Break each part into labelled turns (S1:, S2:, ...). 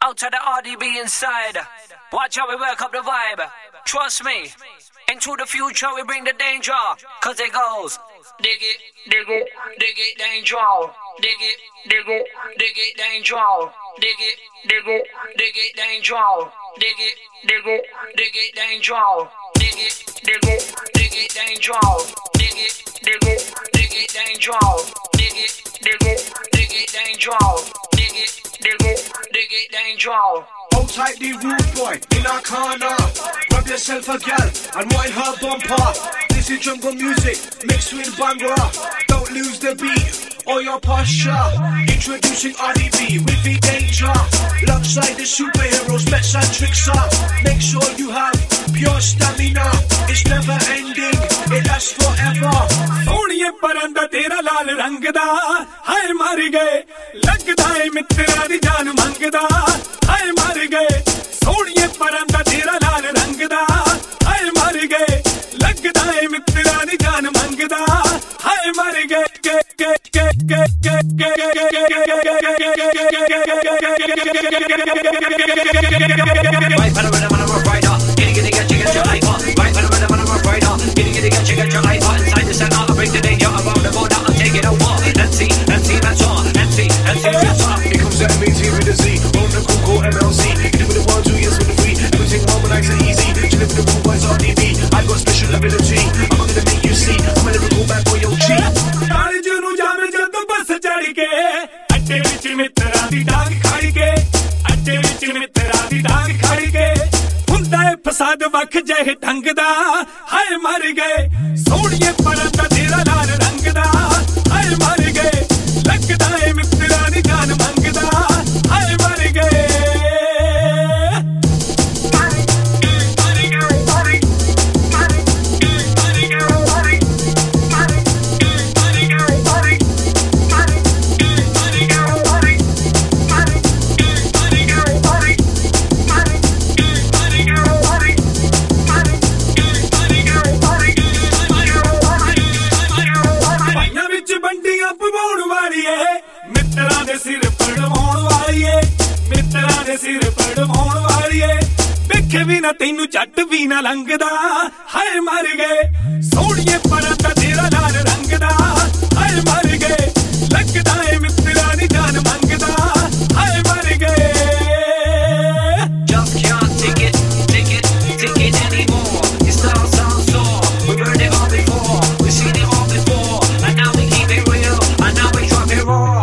S1: Out to the RDB inside. Watch how we work up the vibe. Trust me. Into the future we bring the danger. Cause it goes. Dig it, dig it, dig it, danger. Dig it, dig it, dig it, danger. Dig it, dig it, dig it, danger. Dig it, dig it, dig it, danger. Dig it, dig it, dig it, danger. Dig it, dig it, dig it, danger. Dig it, dig it, dig it, danger. Dig it, dig it, dig it, danger.
S2: Hold tight the rude boy in our corner. Grab yourself a gal and wind her bumper. This is jungle music mixed with Bhangra. Don't lose the beat or your posture. Introducing RDB with the danger. Alongside the superheroes, bets and tricks up. Make sure you have pure stamina. It's never ending, it lasts forever.
S3: सोनिए परंदा तेरा लाल रंग दा हाय मर गए लगदा है मित्रा दी जान मंगदा हाय मर गए सोनिए परंदा तेरा लाल रंग दा हाय मर गए लगदा है मित्रा दी जान मंगदा हाय मर गए
S1: Inside the center, I bring the danger around the border. I'll take it over. MC, that's all. MC, that's all.
S2: It comes at MAT with a Z. On the cool MLC. Hit it with the 1, 2 years with the free. Everything wrong but nice and easy. Chillin' with the rude boys RDB. I've got special ability. I'm gonna make you see. I'm a lyrical bad boy, yo G.
S3: जुनू जावे जदों बस चढ़ के अड्डे विच मित्रा दी डांग खड़ के अड्डे विच मित्रा दी डांग खड़ के हुंदा है फसाद वख जहे ढंग दा हाय मर गए सोनिए परंदा तेरा लाल रंग दा हाय मर गए लगदा है मित्रा दी जान मंगदा हाय मर गए सिर पड़वाउण वालीए मित्रा दे सिर पड़वाउण वालीए वेखे भी ना तैनू झट भी ना लंघदा हाय मर गए सोनिए परंदा तेरा लाल रंग दा हाय मर गए लगदा है मित्रा दी जान मंगदा हाय मर गए
S1: Just can't take it anymore. Your style sounds sore. We heard it all before. We've seen it all before. And now we keep it real. And now we drop it raw.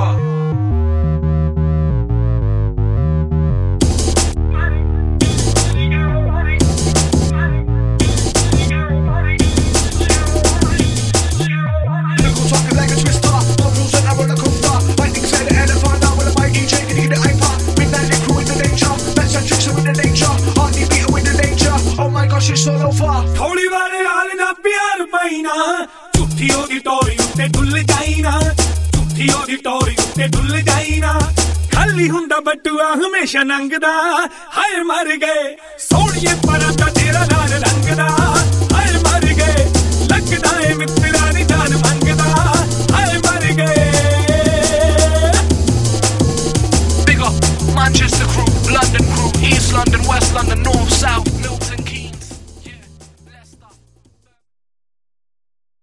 S3: थोड़ी वाले हाल ना प्यार पाईना झूठी ओदी टोरी उत्ते डुल जाईना झूठी ओदी टोरी उत्ते डुल जाईना खाली हुंदा बटुआ हमेशा नंगदा हाय मर गए सोनिए परंदा तेरा लाल रंग दा हाय मर गए लगदा है मित्रा दी जान